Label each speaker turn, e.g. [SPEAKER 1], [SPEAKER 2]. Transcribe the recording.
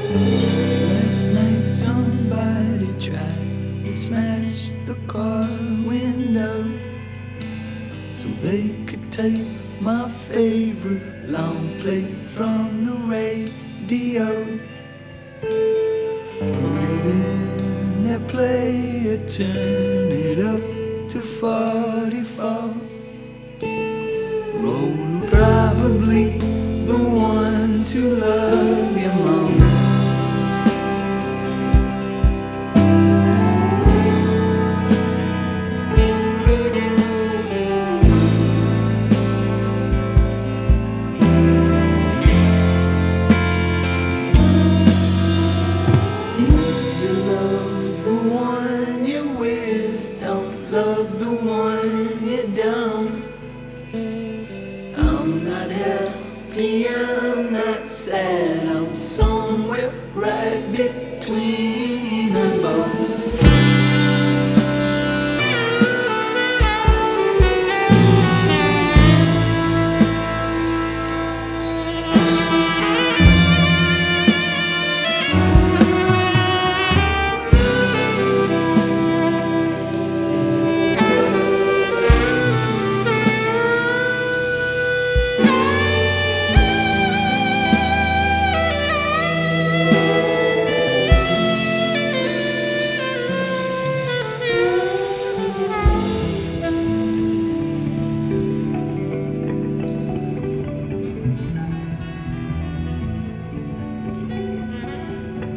[SPEAKER 1] Last night somebody tried to smash the car window so they could take my favorite long play from the radio. Put it in their player, turn it up to 44. Roll probably the ones who love you most. Love the one you don't. I'm not happy, I'm not sad, I'm somewhere right between.